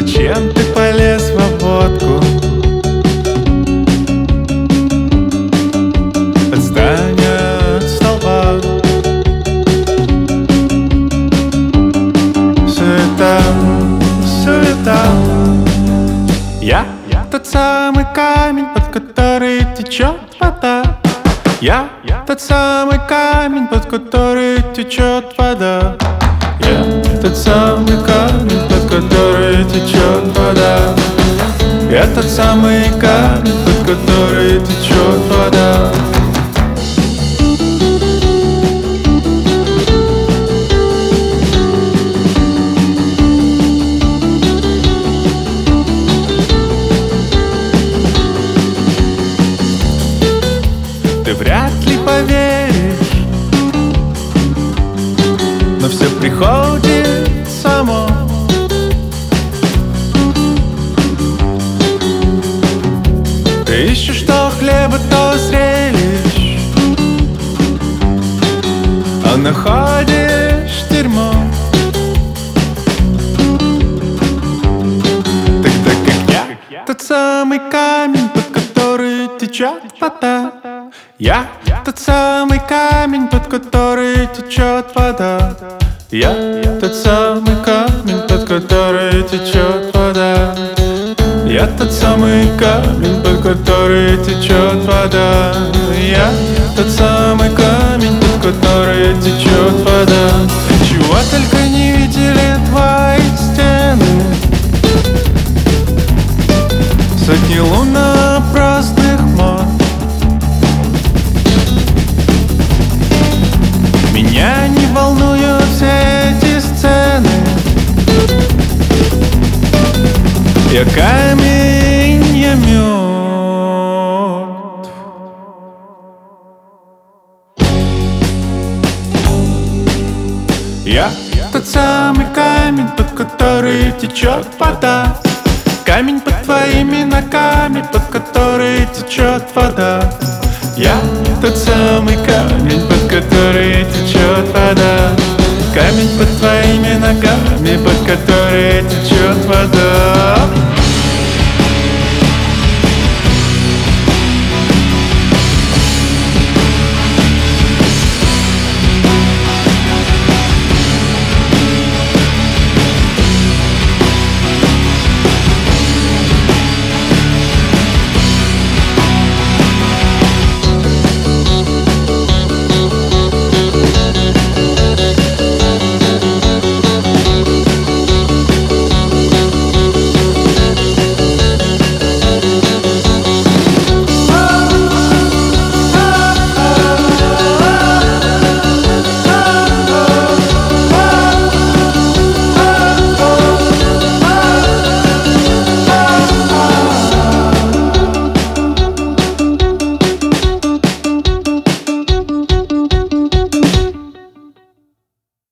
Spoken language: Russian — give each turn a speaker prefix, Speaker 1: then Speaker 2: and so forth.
Speaker 1: зачем ты полез в обводку? Отстань от столба. Суета, суета. Я тот самый камень, под который течет вода. Я тот самый камень, под который течет вода. Я тот самый камень, под который течет вода. Я тот самый камень, под который течет вода. Ты вряд ли поверишь, но все приходит само. Ты ищешь то хлеба, то зрелищ, а находишь дерьмо. Тогда как я тот самый камень, под который течет вода. Я тот самый камень, под который течет вода. Я тот самый камень, под который течет вода. Я тот самый камень, под который течет вода. Я тот самый камень, под который течет вода. Чего только не видели твои стены. Сотни лунопраздных мод. Меня не волнуют все эти сцены. Я камень, я мёд. Я тот самый камень, под который течет вода. Камень под твоими ногами, под который течет вода. Я тот самый камень, под который течет вода. Камень под твоими ногами, под который течет вода.